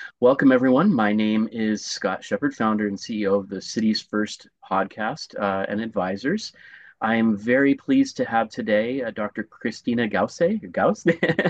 Welcome, everyone. My name is Scott Shepard, founder and CEO of the City's First podcast and advisors. I am very pleased to have today Dr. Christina Gauss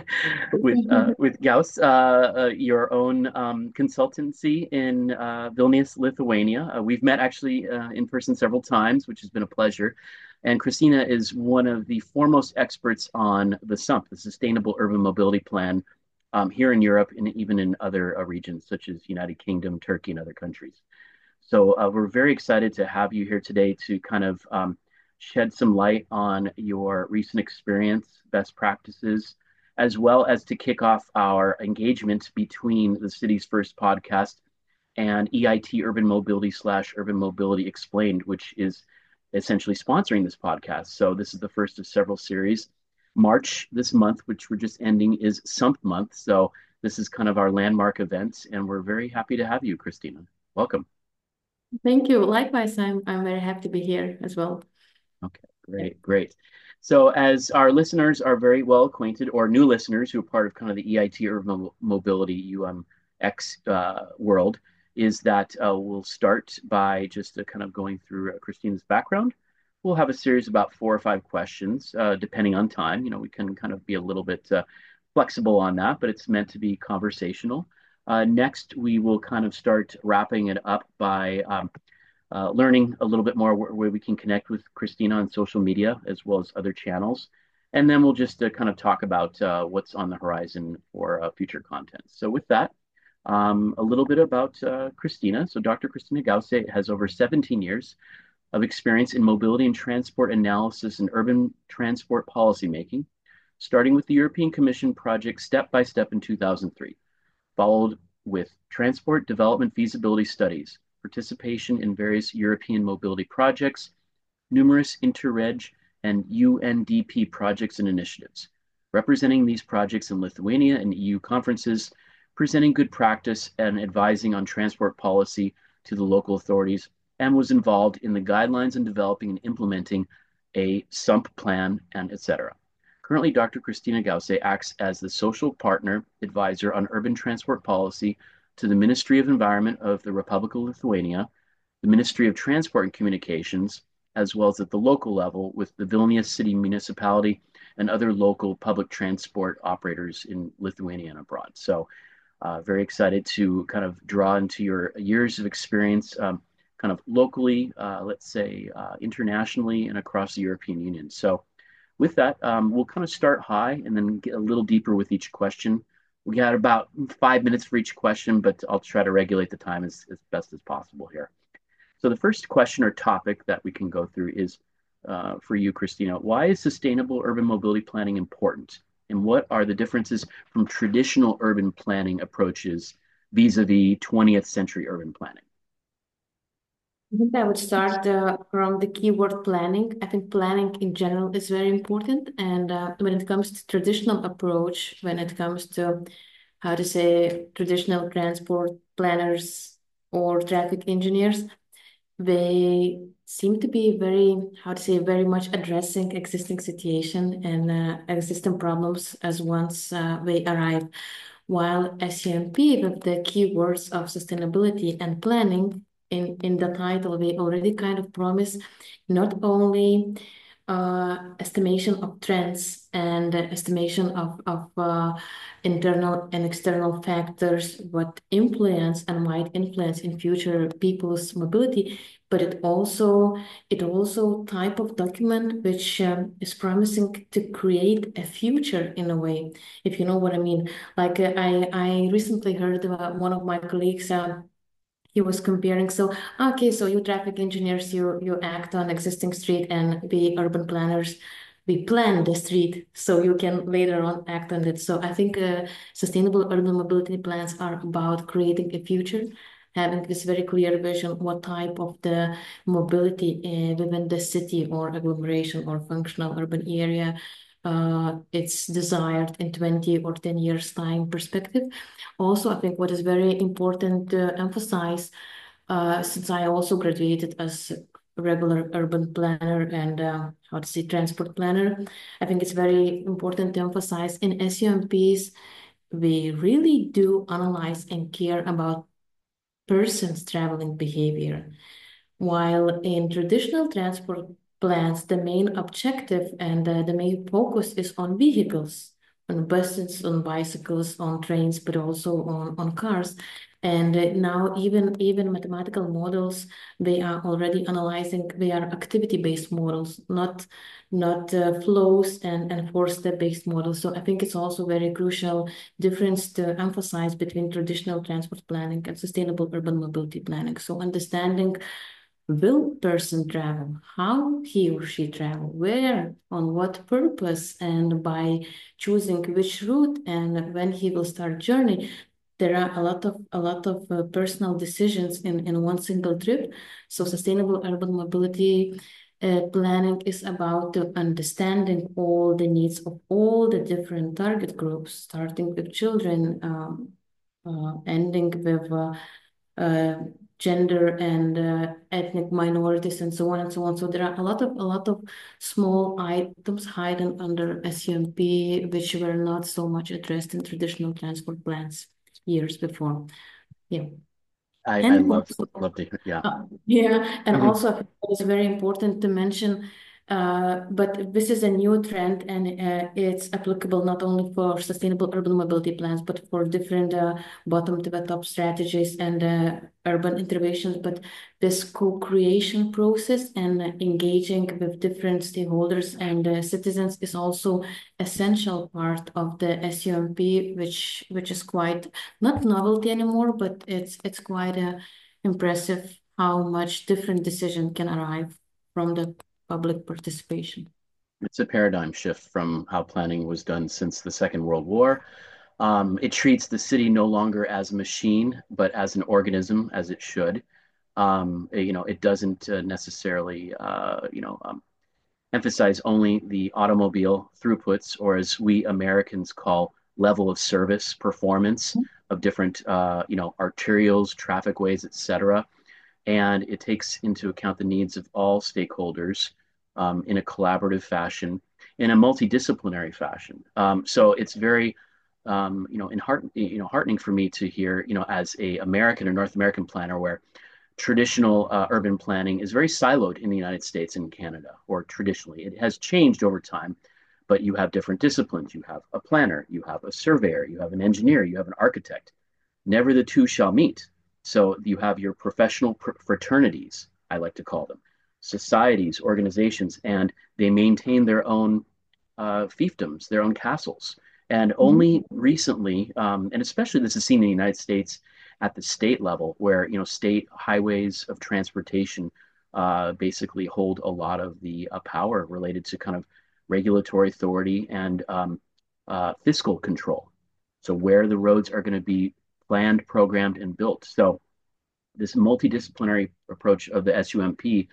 with Gauss, your own consultancy in Vilnius, Lithuania. We've met actually in person several times, which has been a pleasure. And Christina is one of the foremost experts on the SUMP, the Sustainable Urban Mobility Plan, here in Europe and even in other regions such as United Kingdom, Turkey, and other countries. So we're very excited to have you here today to kind of shed some light on your recent experience, best practices, as well as to kick off our engagement between the City's First podcast and EIT Urban Mobility slash Urban Mobility Explained, which is essentially sponsoring this podcast. So this is the first of several series. March this month, which we're just ending, is Sump Month. So this is kind of our landmark event, and we're very happy to have you, Christina. Welcome. Thank you. Likewise, I'm very happy to be here as well. Okay, great, great. So as our listeners are very well acquainted, or new listeners who are part of kind of the EIT Urban Mobility UMX world, is that we'll start by just kind of going through Christina's background. We'll have a series about 4 or 5 questions, depending on time. You know, we can kind of be a little bit flexible on that, but it's meant to be conversational. Next, we will kind of start wrapping it up by learning a little bit more where we can connect with Christina on social media as well as other channels. And then we'll just kind of talk about what's on the horizon for future content. So with that, a little bit about Christina. So Dr. Christina Gauss has over 17 years of experience in mobility and transport analysis and urban transport policymaking, starting with the European Commission project Step by Step in 2003, followed with transport development feasibility studies, participation in various European mobility projects, numerous Interreg and UNDP projects and initiatives, representing these projects in Lithuania and EU conferences, presenting good practice and advising on transport policy to the local authorities, and was involved in the guidelines and developing and implementing a SUMP plan, and etc. Currently, Dr. Christina Gauss acts as the social partner advisor on urban transport policy to the Ministry of Environment of the Republic of Lithuania, the Ministry of Transport and Communications, as well as at the local level with the Vilnius City Municipality and other local public transport operators in Lithuania and abroad. So very excited to kind of draw into your years of experience, kind of locally, let's say internationally and across the European Union. So with that, we'll kind of start high and then get a little deeper with each question. We got about 5 minutes for each question, but I'll try to regulate the time as best as possible here. So the first question or topic that we can go through is for you, Christina. Why is sustainable urban mobility planning important? And what are the differences from traditional urban planning approaches vis-a-vis 20th century urban planning? I think I would start from the keyword planning. I think planning in general is very important. And when it comes to traditional approach, when it comes to how to say traditional transport planners or traffic engineers, they seem to be very, how to say, very much addressing existing situation and existing problems as once they arrive. While SCMP, with the keywords of sustainability and planning in the title, they already kind of promise not only estimation of trends and estimation of internal and external factors, what influence and might influence in future people's mobility, but it also type of document which is promising to create a future in a way, if you know what I mean. Like I recently heard one of my colleagues. He was comparing. So, okay, so you traffic engineers, you act on existing street, and we urban planners, we plan the street so you can later on act on it. So I think sustainable urban mobility plans are about creating a future, having this very clear vision what type of the mobility within the city or agglomeration or functional urban area it's desired in 20 or 10 years time perspective. Also, I think what is very important to emphasize, since I also graduated as a regular urban planner and how to say transport planner, I think it's very important to emphasize in SUMPs we really do analyze and care about person's traveling behavior. While in traditional transport plans, the main objective and the main focus is on vehicles, on buses, on bicycles, on trains, but also on cars. And now even mathematical models, they are already analyzing, they are activity-based models, not flows and four-step-based models. So I think it's also very crucial difference to emphasize between traditional transport planning and sustainable urban mobility planning. So understanding, will person travel? How he or she travel? Where? On what purpose? And by choosing which route and when he will start journey, there are a lot of personal decisions in one single trip. So sustainable urban mobility planning is about understanding all the needs of all the different target groups, starting with children, ending with uh, gender and ethnic minorities and so on and so on. So there are a lot of small items hidden under SUMP which were not so much addressed in traditional transport plans years before. Yeah. I And love also, love to hear. Yeah. yeah, and Mhm. also I think it's very important to mention, but this is a new trend and it's applicable not only for sustainable urban mobility plans, but for different bottom to the top strategies and urban interventions. But this co-creation process and engaging with different stakeholders and citizens is also essential part of the SUMP, which is quite not novelty anymore, but it's quite impressive how much different decision can arrive from the public participation. It's a paradigm shift from how planning was done since the Second World War. It treats the city no longer as a machine, but as an organism, as it should. It doesn't necessarily, emphasize only the automobile throughputs, or as we Americans call level of service performance of different, arterials, traffic ways, etc. And it takes into account the needs of all stakeholders in a collaborative fashion, in a multidisciplinary fashion. So it's very, heartening for me to hear, as a American or North American planner, where traditional urban planning is very siloed in the United States and Canada, or traditionally. It has changed over time, but you have different disciplines. You have a planner, you have a surveyor, you have an engineer, you have an architect. Never the two shall meet. So you have your professional fraternities, I like to call them, societies, organizations, and they maintain their own fiefdoms, their own castles. And Mhm. only recently, and especially this is seen in the United States at the state level, where state highways of transportation basically hold a lot of the power related to kind of regulatory authority and fiscal control. So where the roads are going to be planned, programmed, and built. So this multidisciplinary approach of the SUMP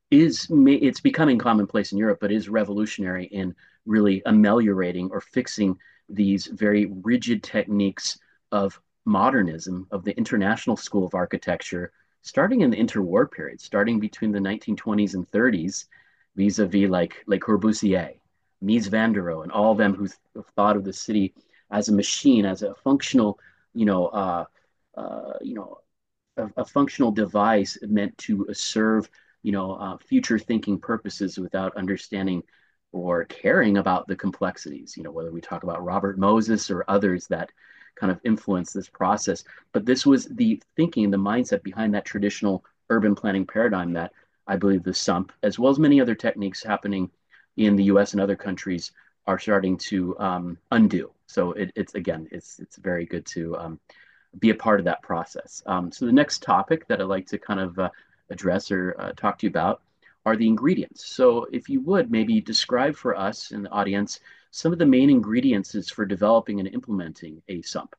it's becoming commonplace in Europe, but is revolutionary in really ameliorating or fixing these very rigid techniques of modernism of the International School of Architecture, starting in the interwar period, starting between the 1920s and 30s, vis-a-vis like Le Corbusier, Mies van der Rohe, and all of them who thought of the city as a machine, as a functional, you know, uh, you know, a functional device meant to serve, future thinking purposes without understanding or caring about the complexities, whether we talk about Robert Moses or others that kind of influence this process. But this was the thinking, the mindset behind that traditional urban planning paradigm that I believe the SUMP, as well as many other techniques happening in the US and other countries, are starting to undo. So it's very good to be a part of that process. So the next topic that I'd like to kind of address or talk to you about are the ingredients. So if you would maybe describe for us in the audience some of the main ingredients for developing and implementing a SUMP.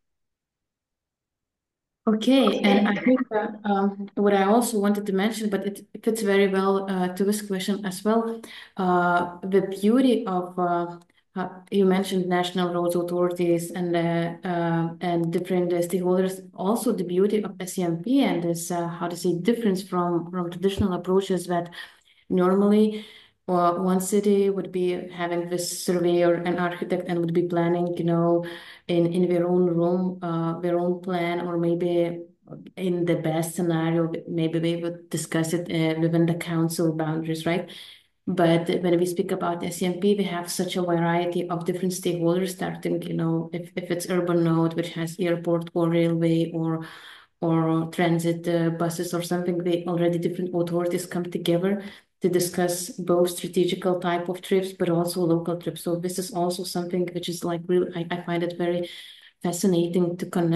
Okay, and I think that what I also wanted to mention, but it fits very well to this question as well. The beauty of you mentioned national roads authorities and different stakeholders. Also, the beauty of SCMP and this how to say difference from traditional approaches that normally Or one city would be having this surveyor and architect and would be planning, in their own room, their own plan, or maybe in the best scenario, maybe they would discuss it within the council boundaries, right? But when we speak about SCMP, we have such a variety of different stakeholders starting, if it's urban node, which has airport or railway or transit buses or something, they already different authorities come together to discuss both strategical type of trips, but also local trips. So this is also something which is like really, I find it very fascinating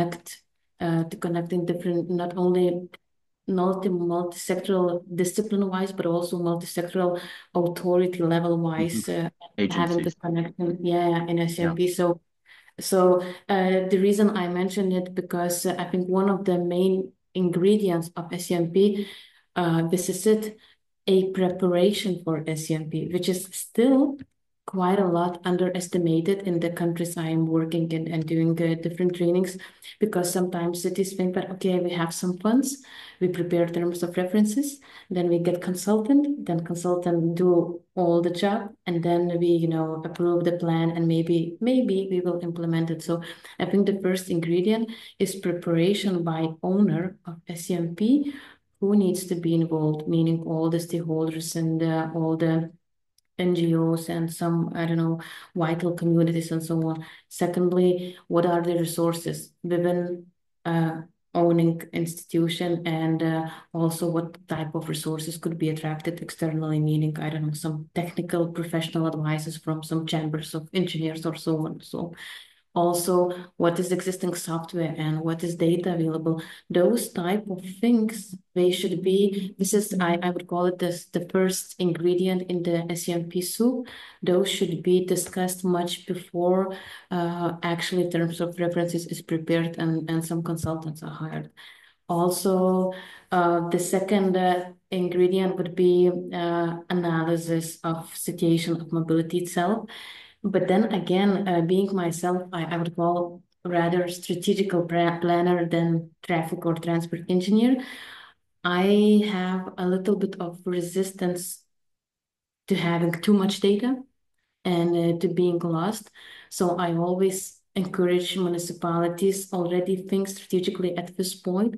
to connect in different, not only multi-sectoral discipline wise, but also multi-sectoral authority level Hmm. wise, having Agencies. this connection, yeah, in Yeah. SMB. So the reason I mentioned it because I think one of the main ingredients of SCMP, this is it, a preparation for SCMP, which is still quite a lot underestimated in the countries I am working in and doing different trainings, because sometimes cities think that, okay, we have some funds, we prepare terms of references, then we get consultant, then consultant do all the job, and then we, approve the plan and maybe we will implement it. So I think the first ingredient is preparation by owner of SCMP who needs to be involved, meaning all the stakeholders and all the NGOs and some, I don't know, vital communities and so on. Secondly, what are the resources within owning institution, and also what type of resources could be attracted externally, meaning, I don't know, some technical professional advices from some chambers of engineers or so on. So also what is existing software and what is data available, those type of things, they should be, this is, I would call it this, the first ingredient in the SCMP soup. Those should be discussed much before actually terms of references is prepared and some consultants are hired. Also, the second ingredient would be analysis of situation of mobility itself. But then again, being myself, I would call rather strategical planner than traffic or transport engineer. I have a little bit of resistance to having too much data and to being lost. So I always encourage municipalities already think strategically at this point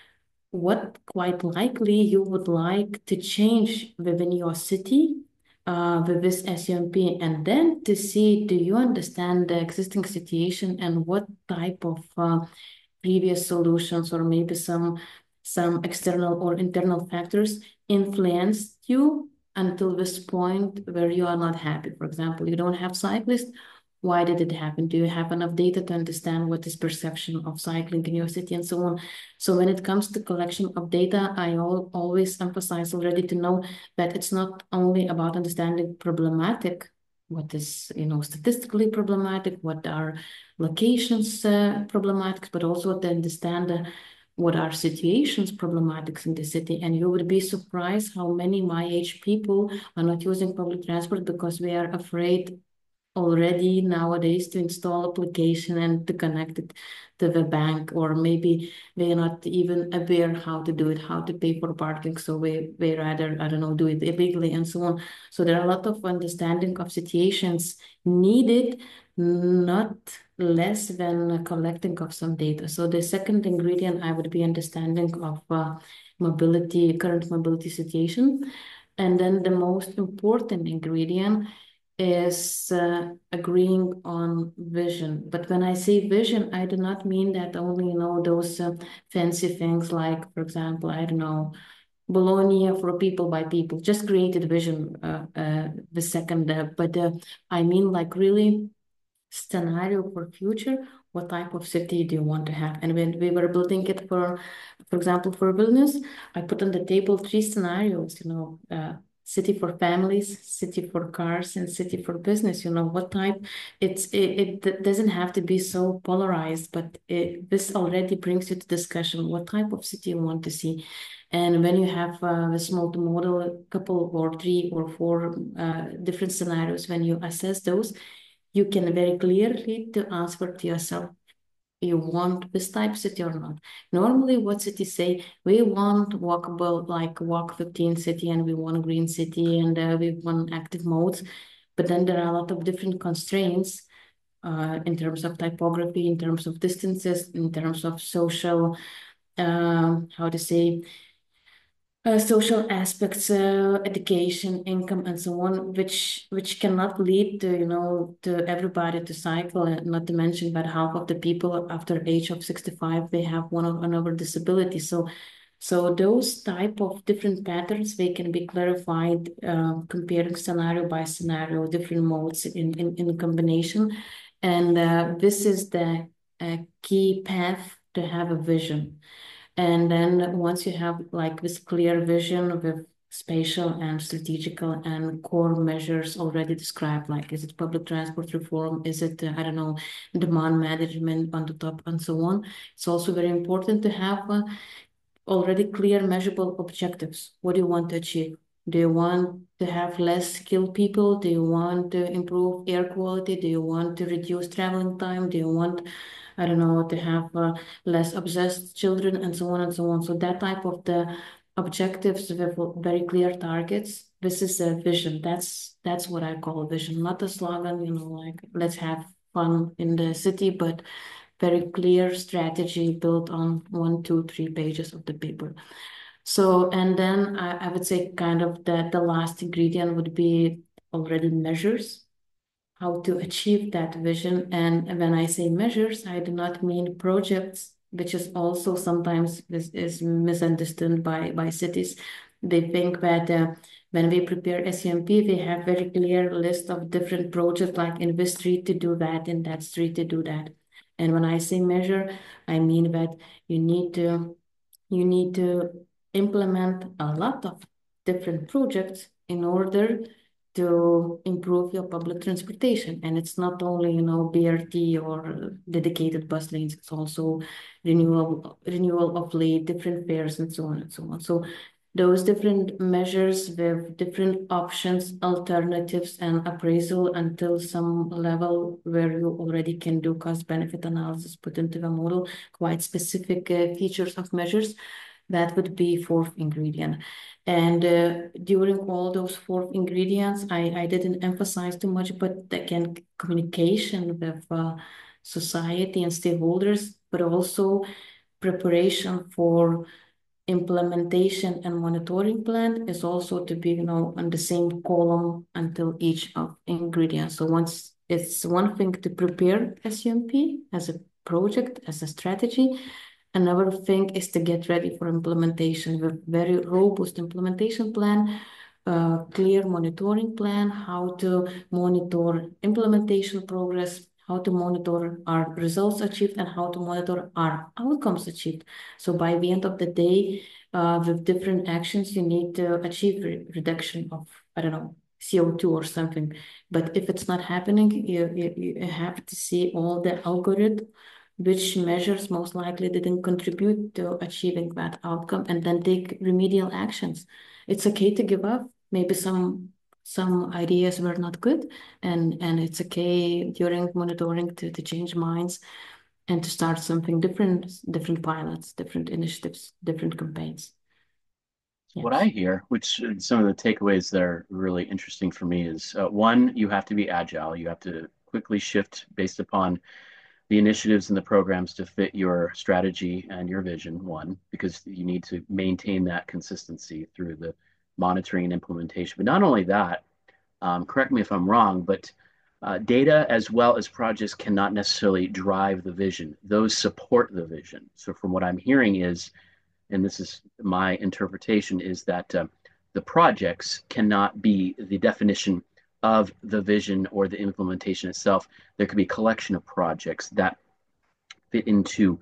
what quite likely you would like to change within your city with this SUMP, and then to see, do you understand the existing situation and what type of previous solutions or maybe some external or internal factors influenced you until this point where you are not happy. For example, you don't have cyclists. Why did it happen? Do you have enough data to understand what is perception of cycling in your city and so on? So when it comes to collection of data, I always emphasize already to know that it's not only about understanding problematic, what is, statistically problematic, what are locations problematic, but also to understand what are situations problematics in the city. And you would be surprised how many my age people are not using public transport because we are afraid already nowadays to install application and to connect it to the bank, or maybe they're not even aware how to do it, how to pay for parking. So we rather, I don't know, do it illegally and so on. So there are a lot of understanding of situations needed, not less than collecting of some data. So the second ingredient I would be understanding of mobility, current mobility situation. And then the most important ingredient is agreeing on vision. But when I say vision, I do not mean that only, those fancy things like, for example, I don't know, Bologna for people by people, just created vision, the second, but I mean like really scenario for future, what type of city do you want to have? And when we were building it for example, for Vilnius, I put on the table three scenarios, city for families, city for cars, and city for business. What type? It doesn't have to be so polarized, but this already brings you to discussion what type of city you want to see. And when you have a small model, a couple or three or four different scenarios, when you assess those, you can very clearly to answer to yourself, you want this type city or not. Normally, what cities say, we want walkable, like walk 15 city, and we want a green city, and we want active modes. But then there are a lot of different constraints in terms of typography, in terms of distances, in terms of social, how to say, social aspects, education, income, and so on, which cannot lead to, to everybody to cycle. And not to mention that half of the people after age of 65 they have one or another disability. So those type of different patterns they can be clarified, comparing scenario by scenario, different modes in combination, and this is the key path to have a vision. And then once you have like this clear vision with spatial and strategical and core measures already described, like is it public transport reform, is it, I don't know, demand management on the top and so on. It's also very important to have already clear measurable objectives. What do you want to achieve? Do you want to have less skilled people? Do you want to improve air quality? Do you want to reduce traveling time? Do you want, I don't know, to have less obsessed children and so on and so on? So that type of the objectives with very clear targets. This is a vision. That's what I call a vision, not a slogan, like let's have fun in the city, but very clear strategy built on 1, 2, 3 pages of the paper. So, and then I would say kind of that the last ingredient would be already measures, how to achieve that vision. And when I say measures, I do not mean projects, which is also sometimes is misunderstood by cities. They think that when we prepare SUMP, we have very clear list of different projects, like in this street to do that, in that street to do that. And when I say measure, I mean that you need to you need to implement a lot of different projects in order to improve your public transportation. And it's not only, BRT or dedicated bus lanes, it's also renewal of late, different fares and so on and so on. So those different measures with different options, alternatives, and appraisal until some level where you already can do cost benefit analysis put into the model, quite specific features of measures. That would be fourth ingredient. And during all those fourth ingredients, I didn't emphasize too much, but again, communication with society and stakeholders, but also preparation for implementation and monitoring plan is also to be, on the same column until each of ingredients. So once it's one thing to prepare SUMP as a project, as a strategy, another thing is to get ready for implementation with very robust implementation plan, clear monitoring plan, how to monitor implementation progress, how to monitor our results achieved, and how to monitor our outcomes achieved. So by the end of the day, with different actions, you need to achieve reduction of, I don't know, CO2 or something. But if it's not happening, you have to see all the algorithm, which measures most likely didn't contribute to achieving that outcome, and then take remedial actions. It's okay to give up. Maybe some ideas were not good, and it's okay during monitoring to change minds and to start something different, different pilots, different initiatives, different campaigns. What I Yes. hear, which some of the takeaways that are really interesting for me is one, you have to be agile. You have to quickly shift based upon the initiatives and the programs to fit your strategy and your vision, one, because you need to maintain that consistency through the monitoring and implementation. But not only that, correct me if I'm wrong, but data as well as projects cannot necessarily drive the vision. Those support the vision. So from what I'm hearing is, and this is my interpretation, is that the projects cannot be the definition of the vision or the implementation itself. There could be a collection of projects that fit into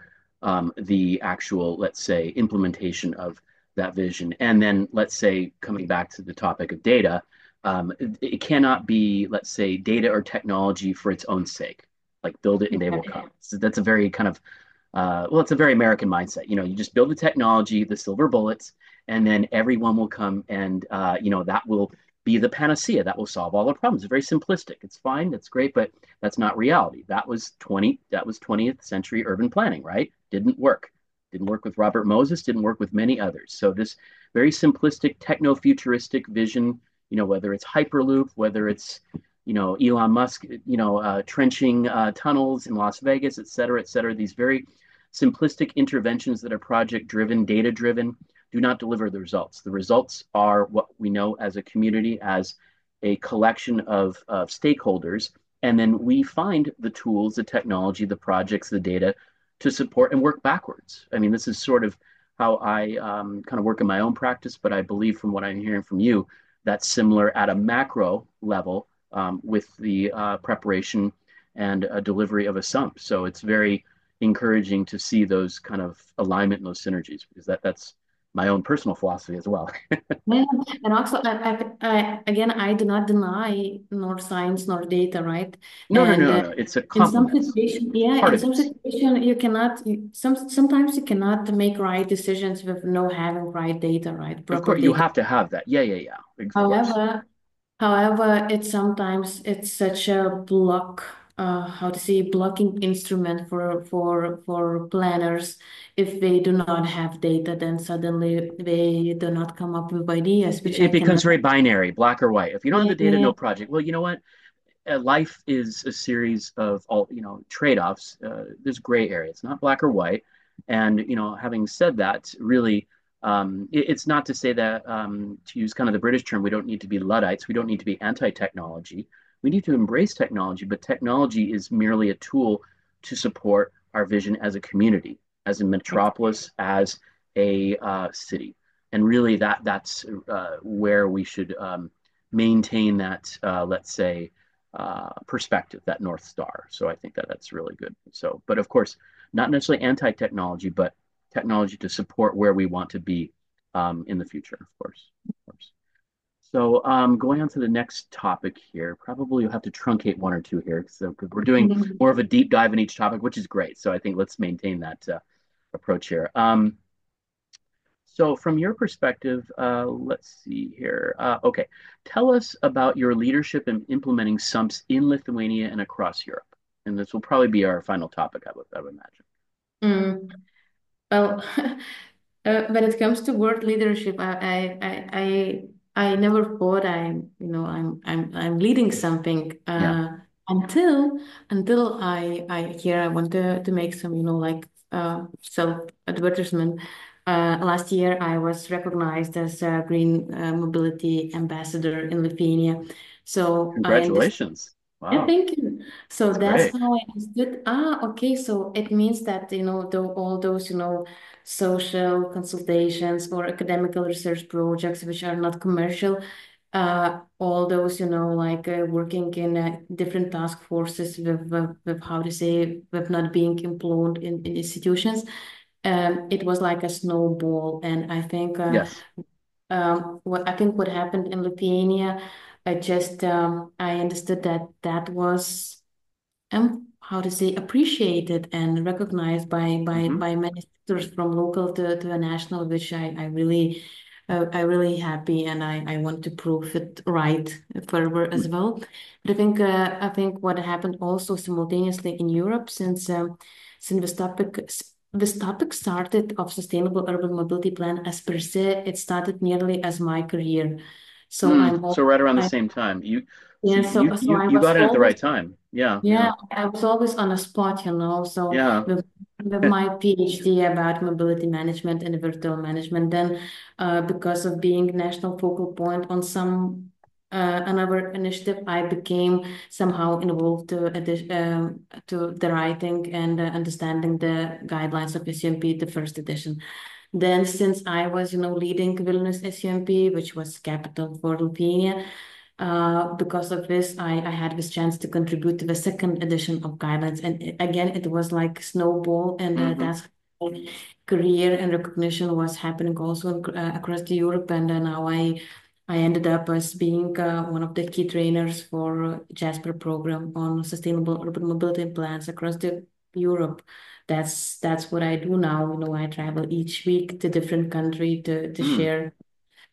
the actual, let's say, implementation of that vision. And then, let's say, coming back to the topic of data, it cannot be, let's say, data or technology for its own sake. Like build it and they will Exactly. come. So that's a very kind of well, it's a very American mindset. You just build the technology, the silver bullets, and then everyone will come and that will be the panacea that will solve all the problems. It's very simplistic. It's fine, it's great, but that's not reality. That was 20th century urban planning, right? Didn't work. Didn't work with Robert Moses, didn't work with many others. So this very simplistic techno-futuristic vision, whether it's Hyperloop, whether it's Elon Musk, trenching tunnels in Las Vegas, et cetera. These very simplistic interventions that are project driven, data driven, do not deliver the results. The results are what we know as a community, as a collection of stakeholders. And then we find the tools, the technology, the projects, the data to support and work backwards. I mean, this is sort of how I kind of work in my own practice, but I believe from what I'm hearing from you, that's similar at a macro level with the preparation and delivery of a sump. So it's very encouraging to see those kind of alignment and those synergies because that's my own personal philosophy as well. Yeah, and also, again, I do not deny nor science nor data, right? No, no, And no, no. It's a in some complement. situation, It's yeah, part in of some it. situation, you cannot. Sometimes you cannot make right decisions with no having right data, right? Of Proper course, you data. have to have that. Yeah, yeah, yeah. Of course. However, it's such a how to say, blocking instrument for planners. If they do not have data, then suddenly they do not come up with ideas, which I It becomes cannot. very binary, black or white. If you don't have Yeah, the data, yeah, no project. Well, you know what? Life is a series of all trade-offs. There's gray area. It's not black or white. And having said that, really, it's not to say that to use kind of the British term, we don't need to be Luddites. We don't need to be anti-technology. We need to embrace technology, but technology is merely a tool to support our vision as a community, as a metropolis, as a city. And really, that's where we should maintain that, let's say, perspective, that North Star. So I think that that's really good. So, but of course, not necessarily anti-technology, but technology to support where we want to be in the future, of course. Of course. So going on to the next topic here, probably you'll have to truncate one or two here because we're doing Mhm. more of a deep dive in each topic, which is great. So I think let's maintain that approach here. So, from your perspective, let's see here. Okay, tell us about your leadership in implementing SUMPs in Lithuania and across Europe. And this will probably be our final topic, I would imagine. Mm. Well, when it comes to world leadership, I never thought I'm leading something Yeah, until I want to make some like self advertisement. Last year, I was recognized as a green mobility ambassador in Lithuania. So I understand. congratulations. Yeah, Wow, thank you. So that's that's great. how I understood. Okay, so it means that, all those, social consultations or academical research projects which are not commercial, all those, like working in different task forces with how to say, with not being employed in institutions, it was like a snowball. And I think Yes. what happened in Lithuania, I understood that that was how to say, appreciated and recognized Hmm. by many sectors from local to a national, which I really happy, and I want to prove it right further as well. But I think what happened also simultaneously in Europe, since this topic started of sustainable urban mobility plan as per se, it started nearly as my career. So Mm, I'm so all right around the I same time, so yeah, you so you I you was got in at the always right time. Yeah, yeah, yeah, I was always on a spot, So yeah. with my PhD about mobility management and virtual management, then because of being national focal point on some another initiative, I became somehow involved to the writing and understanding the guidelines of SUMP, the first edition. Then, since I was, leading Vilnius SUMP, which was capital for Lithuania. Because of this, I had this chance to contribute to the second edition of guidelines. And again, it was like snowball, and Hmm. that's how career and recognition was happening also across the Europe. And now I ended up as being one of the key trainers for Jasper program on sustainable urban mobility plans across the Europe. That's what I do now. I travel each week to different country to Mm. share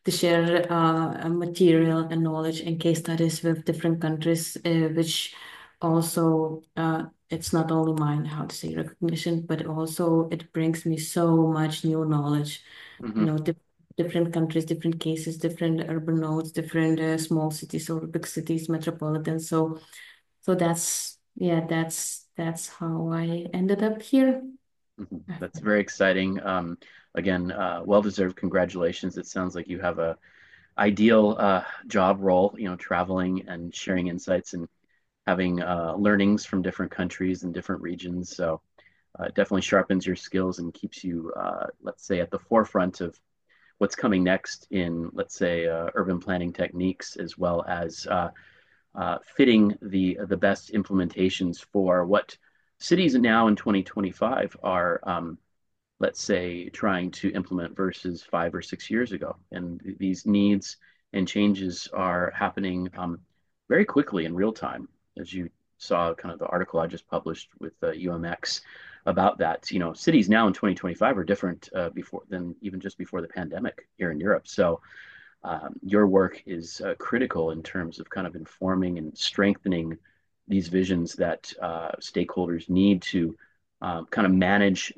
to share material and knowledge and case studies with different countries, which also it's not only mine, how to say, recognition, but also it brings me so much new knowledge. You Hmm. know, different countries, different cases, different urban nodes, different small cities or big cities, metropolitan. So that's yeah, that's how I ended up here. Hmm. That's very exciting. Again, well-deserved congratulations. It sounds like you have a ideal job role, traveling and sharing insights and having learnings from different countries and different regions. So it definitely sharpens your skills and keeps you, let's say, at the forefront of what's coming next in, let's say, urban planning techniques, as well as fitting the best implementations for what cities now in 2025 are, let's say, trying to implement versus 5 or 6 years ago. And these needs and changes are happening very quickly in real time, as you saw kind of the article I just published with UMX about that. Cities now in 2025 are different before than even just before the pandemic here in Europe. So your work is critical in terms of kind of informing and strengthening these visions that stakeholders need to kind of manage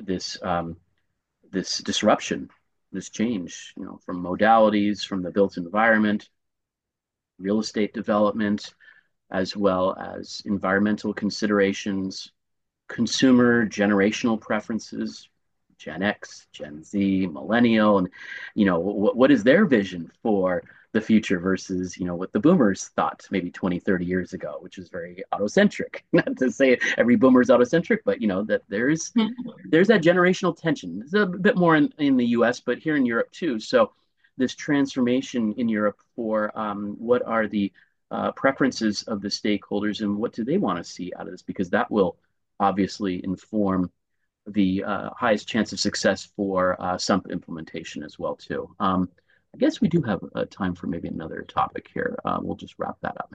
this disruption, this change, from modalities, from the built environment, real estate development, as well as environmental considerations, consumer generational preferences, Gen X, Gen Z, millennial, and what is their vision for the future versus what the boomers thought maybe 20, 30 years ago, which is very autocentric. Not to say every boomer is autocentric, but that there's that generational tension. It's a bit more in the US, but here in Europe too. So this transformation in Europe for what are the preferences of the stakeholders and what do they want to see out of this, because that will obviously inform the highest chance of success for SUMP implementation as well too. I guess we do have time for maybe another topic here. We'll just wrap that up.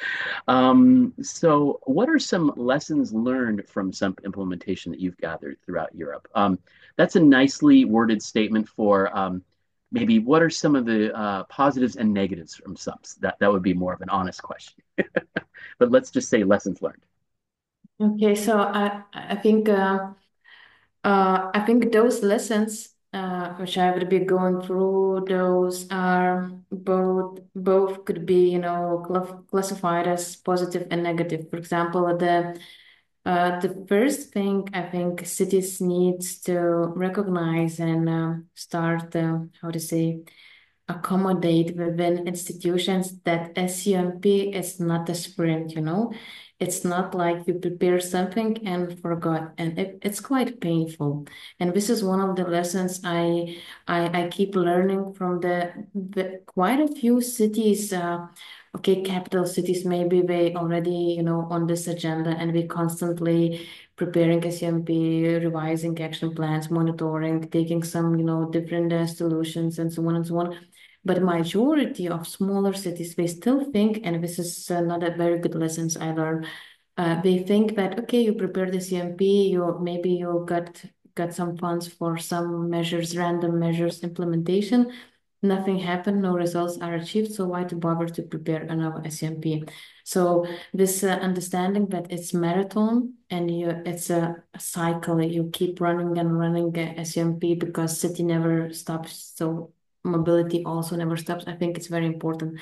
So what are some lessons learned from SUMP implementation that you've gathered throughout Europe? That's a nicely worded statement for maybe what are some of the positives and negatives from SUMPs? That would be more of an honest question. But let's just say lessons learned. Okay, so I think those lessons which I would be going through, those are both could be, classified as positive and negative. For example, the first thing I think cities needs to recognize and start, how to say, accommodate within institutions that SUMP is not a sprint, It's not like you prepare something and forgot, and it's quite painful. And this is one of the lessons I keep learning from the quite a few cities, okay, capital cities, maybe they already, on this agenda, and we constantly preparing SUMP, revising action plans, monitoring, taking some, different solutions and so on and so on. But majority of smaller cities, they still think, and this is not a very good lessons I learned. They think that okay, you prepare the CMP, you got some funds for some measures, random measures implementation. Nothing happened, no results are achieved. So why to bother to prepare another SMP? So this understanding that it's marathon and it's a cycle. You keep running and running SMP because city never stops. So mobility also never stops. I think it's very important.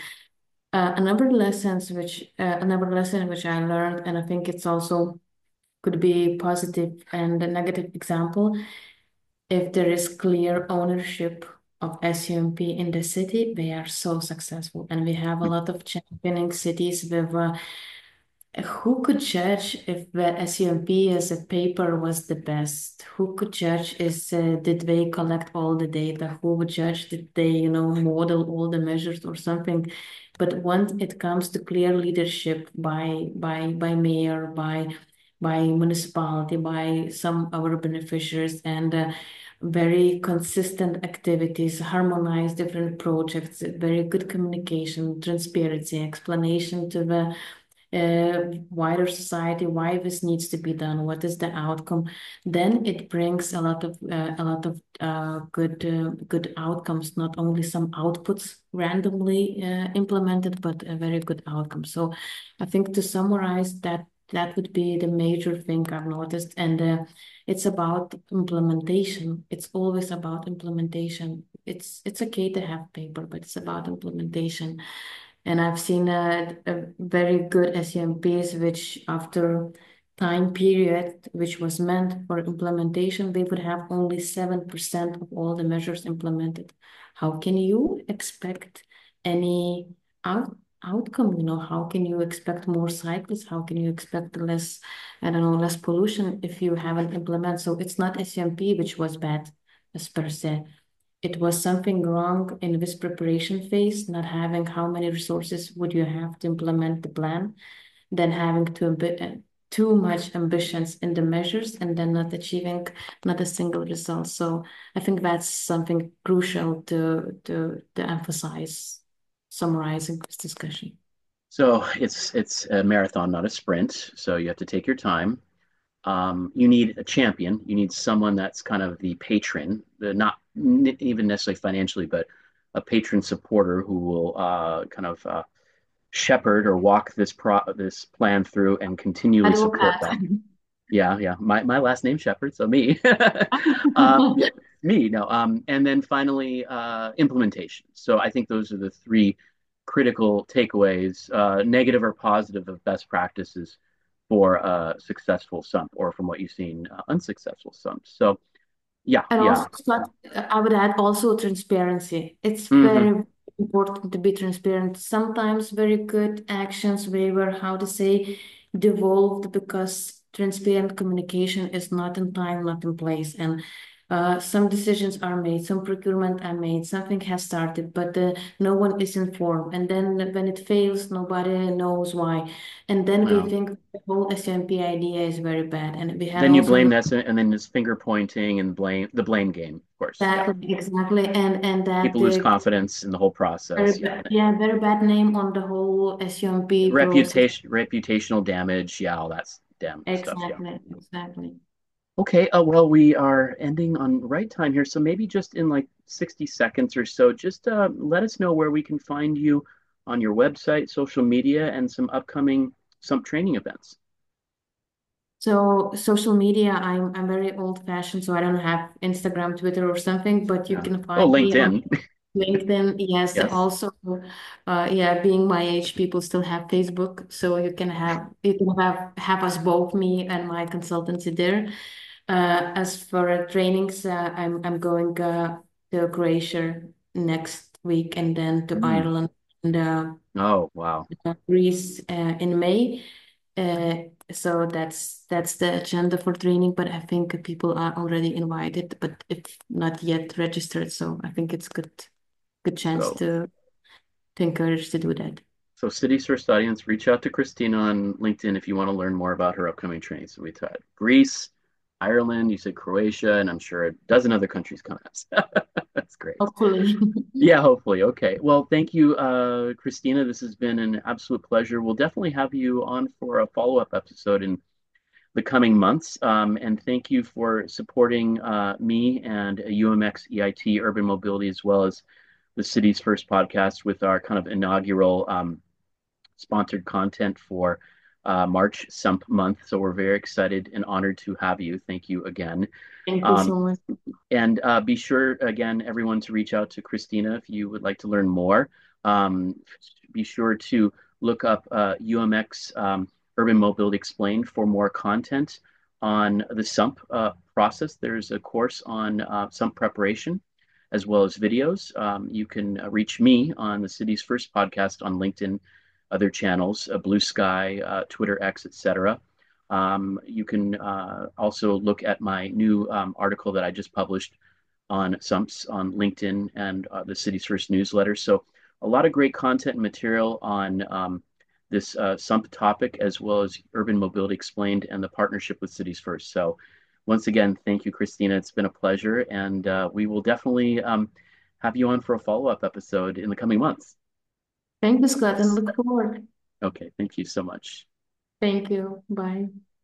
Another lesson which I learned, and I think it's also could be positive and a negative example. If there is clear ownership of SUMP in the city, they are so successful, and we have a lot of championing cities with who could judge if the SUMP as a paper was the best? Who could judge is did they collect all the data? Who would judge did they, model all the measures or something? But once it comes to clear leadership by mayor, by municipality, by some our beneficiaries, and very consistent activities, harmonize different projects, very good communication, transparency, explanation to the wider society, why this needs to be done, what is the outcome, then it brings a lot of good outcomes, not only some outputs randomly implemented, but a very good outcome. So I think to summarize that would be the major thing I've noticed. And it's about implementation. It's always about implementation. It's okay to have paper, but it's about implementation. And I've seen a very good SEMPs, which after time period, which was meant for implementation, they would have only 7% of all the measures implemented. How can you expect any outcome? How can you expect more cycles? How can you expect less, I don't know, less pollution if you haven't implemented? So it's not SEMP which was bad as per se. It was something wrong in this preparation phase, not having how many resources would you have to implement the plan, then having too much ambitions in the measures and then not achieving not a single result. So I think that's something crucial to emphasize, summarizing this discussion. So it's a marathon, not a sprint. So you have to take your time. You need a champion. You need someone that's kind of the patron, not even necessarily financially, but a patron supporter who will kind of shepherd or walk this plan through and continually support Advocat. that. Yeah, yeah. My last name Shepherd, so me. Yeah, me. No. And then finally, implementation. So I think those are the three critical takeaways, negative or positive, of best practices for a successful sump, or from what you've seen, unsuccessful sumps. So yeah, And yeah. also, Scott, I would add also transparency. It's Hmm. very important to be transparent. Sometimes very good actions were, how to say, devolved because transparent communication is not in time, not in place. And some decisions are made, some procurement are made, something has started, but no one is informed. And then when it fails, nobody knows why. And then we Well, think the whole SMP idea is very bad. And we had then you also blame that, and then there's finger pointing and blame game, of course. Yeah. exactly, and that People lose confidence in the whole process. Yeah. yeah, very bad name on the whole SUMP process. Reputational damage. Yeah, all that damn stuff. Yeah. Exactly, exactly. Okay, well, we are ending on right time here, so maybe just in like 60 seconds or so, just let us know where we can find you on your website, social media, and some upcoming Sump training events. So social media, I'm very old fashioned, so I don't have Instagram, Twitter, or something, but you Yeah. can Oh, find me on LinkedIn. LinkedIn. Yes, Yes. also, yeah, being my age, people still have Facebook, so you can have us both, me and my consultancy there. As for trainings, I'm going to Croatia next week and then to Mm. Ireland and Oh, wow. Greece in May. So that's the agenda for training, but I think people are already invited, but if not yet registered. So I think it's good chance So, to encourage to do that. so City's first audience, reach out to Christina on LinkedIn if you want to learn more about her upcoming training. So we had Greece, Ireland, you said Croatia, and I'm sure a dozen other countries coming up. That's great. Hopefully. Yeah, hopefully. Okay. Well, thank you, Christina. This has been an absolute pleasure. We'll definitely have you on for a follow-up episode in the coming months. And thank you for supporting me and UMX EIT Urban Mobility, as well as the city's first podcast with our kind of inaugural sponsored content for March Sump month. So we're very excited and honored to have you. Thank you again. Thank you Um, so much. and be sure, again, everyone, to reach out to Christina if you would like to learn more. Um, be sure to look up UMX Urban Mobility Explained for more content on the SUMP process. There's a course on SUMP preparation as well as videos. You can reach me on the city's first podcast on LinkedIn, other channels, Blue Sky, Twitter X, etc. You can also look at my new article that I just published on SUMPs on LinkedIn and the city's first newsletter. So a lot of great content and material on this SUMP topic, as well as Urban Mobility Explained and the partnership with Cities First. So once again, thank you, Christina. It's been a pleasure, and we will definitely have you on for a follow-up episode in the coming months. Thank you, Scott, and look forward. Okay, thank you so much. Thank you. Bye.